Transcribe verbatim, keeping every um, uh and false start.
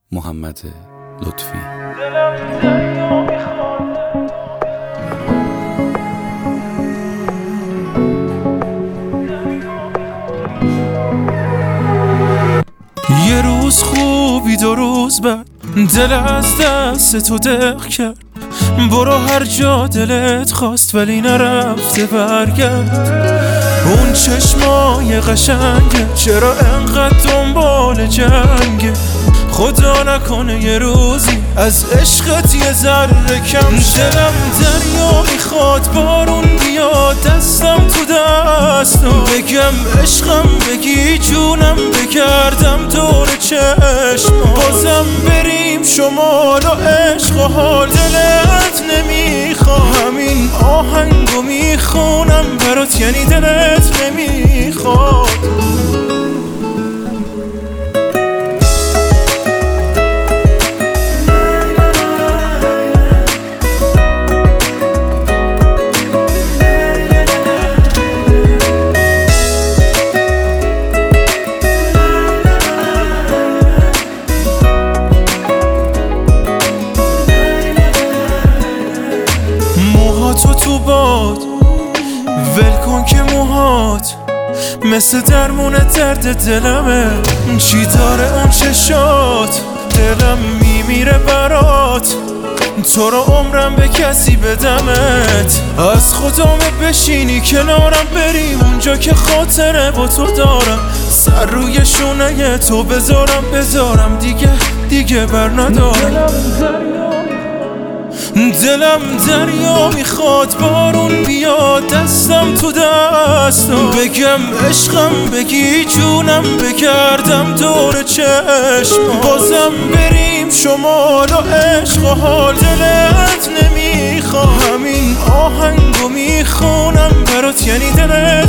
محمد لطفی. یه روز خوبی دو روز بعد دل از دست تو دق کرد. برو هر جا دلت خواست ولی نرفته برگرد. اون چشمای قشنگه چرا انقدر دنبال جنگه؟ خدا نکنه یه روزی از عشقت یه ذره کم شه. دلم دریا میخواد بارون بیاد دستم تو دستم، بگم عشقم بگی جونم بگردم دور چشم. بازم بریم شمال و عشق و حال دلت نمیخواد. همین آهنگو میخونم برات یعنی دلت نمیخواد. تو تو باد ول کن که موهات مثل درمون درد دلمه. چی داره اون چشات؟ دلم میمیره برات، تو رو عمرم به کسی بدمت. از خدامه بشینی کنارم بریم اونجا که خاطره با تو دارم. سر روی شونه تو بذارم بذارم دیگه دیگه بر ندارم. دلم دریا میخواد بارون بیاد دستم تو دستم، بگم عشقم بگی جونم بگردم دور چشم. بازم بریم شمال و عشق و حال دلت نمیخواد. همین آهنگو میخونم برات یعنی دلت